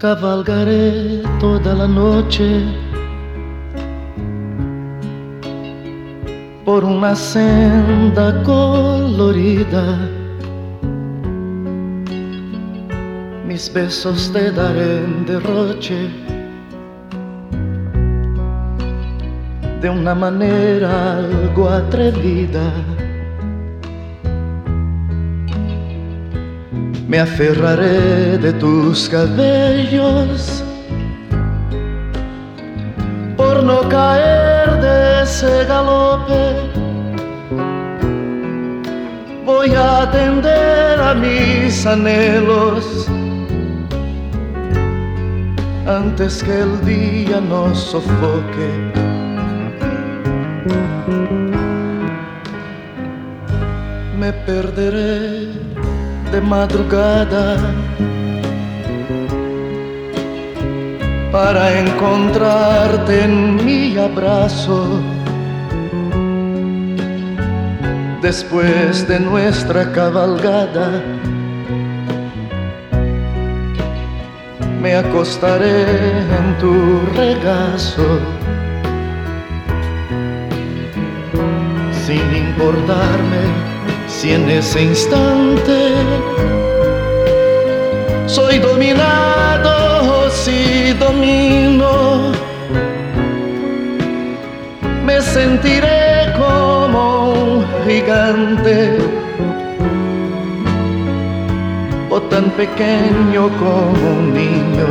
Cabalgaré toda la noche por una senda colorida. Mis besos te daré en derroche, de una manera algo atrevida. Me aferraré de tus cabellos por no caer de ese galope. Voy a atender a mis anhelos antes que el día nos sofoque. Me perderé de madrugada para encontrarte en mi abrazo. Después de nuestra cabalgada me acostaré en tu regazo, sin importarme si en ese instante soy dominado o si domino. Me sentiré como un gigante o tan pequeño como un niño.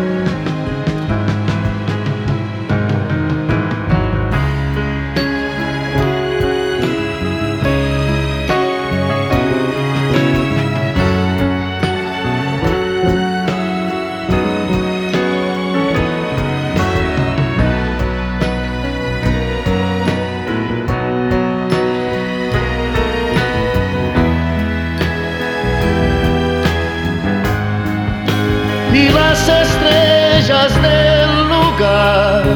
Y las estrellas del lugar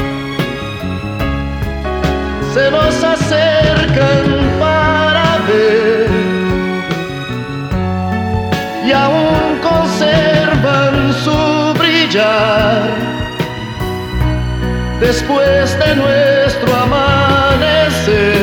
se nos acercan para ver y aún conservan su brillar después de nuestro amanecer.